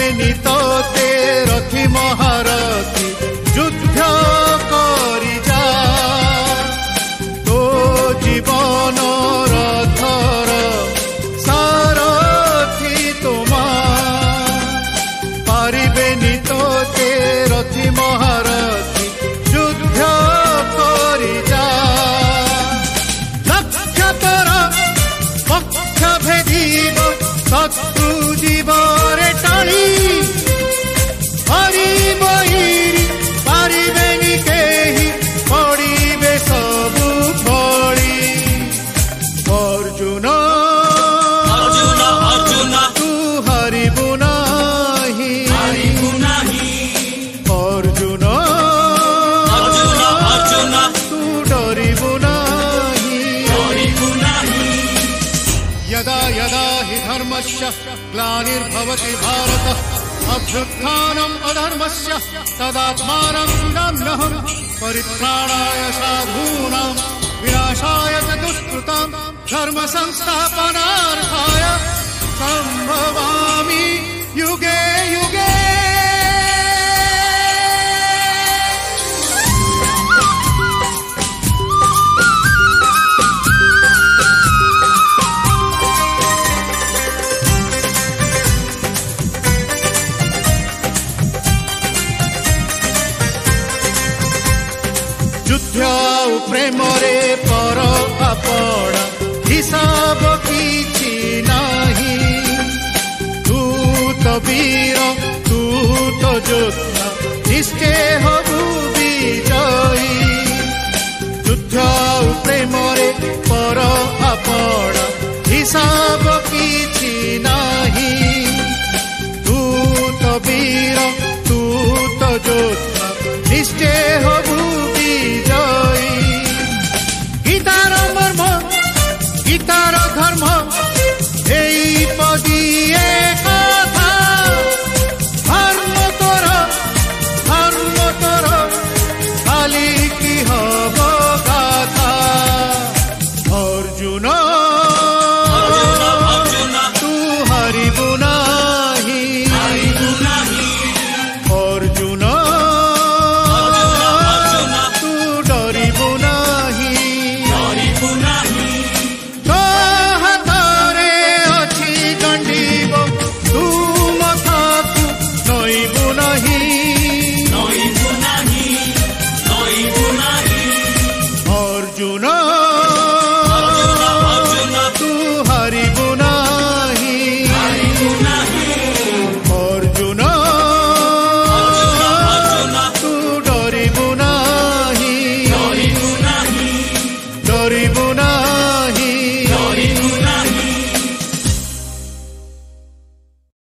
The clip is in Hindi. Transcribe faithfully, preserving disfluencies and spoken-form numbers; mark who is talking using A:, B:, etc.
A: पारिबेनि तोते रथी महारथी युद्ध करि जा तो जीवन रथर सारथी तुमा पारिबेनि तोते रथी महारथी युद्ध करि जा लक्ष्य तोर पक्ष भेदिब शत्रु जीवरे टाणी हरि बहिरी पारिबेनि केही पड़िबे सबु फली अर्जुन
B: अर्जुन अर्जुन
A: तू हरिबु नाही
B: हरिबु नाही
A: अर्जुन
B: अर्जुन अर्जुन
A: तू डरिबु नाही
B: डरिबु नाही
A: यदा यदा हि धर्मस्य ग्लानिर्भवति भारत अभ्युत्थानम् अधर्मस्य तदात्मानं सृजाम्यहम् परित्राणाय साधूनां विनाशाय च दुष्कृतां धर्म संस्थापनार्थाय सम्भवामि युगे युगे। युद्ध प्रेम रे पर आपण हिसाब किछि नाही तू तो वीर तू तो योद्धा निश्चय हबु विजयी युद्ध प्रेम रे पर आपण हिसाब किछि नाही तू तो वीर तू तो योद्धा निश्चय हबु गीतार मर्म गीतार धर्म